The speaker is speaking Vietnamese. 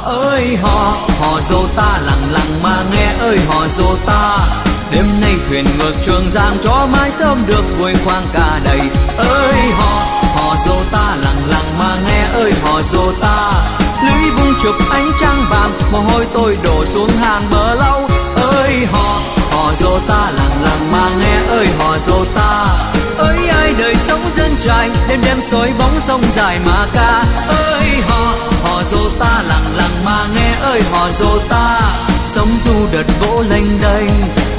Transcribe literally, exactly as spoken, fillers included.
ơi hò, hò dô ta lặng lặng mà nghe ơi hò dô ta. Đêm nay thuyền ngược Trường Giang cho mái sớm được vui khoang cả đầy. Ơi hò, hò dô ta lặng lặng mà nghe ơi hò dô ta. Lưới vung chụp ánh trăng vàng, mồ hôi tôi đổ xuống hàng bờ lâu. Ơi hò, hò dô ta lặng lặng mà nghe ơi hò dô ta. Ơi ai đời sống dân trải, đêm đêm soi bóng sông dài mà ca. Ơi hò, hò dô ta lặng lặng mà nghe ơi hò dô ta. Sông du đợt vỗ lênh đênh,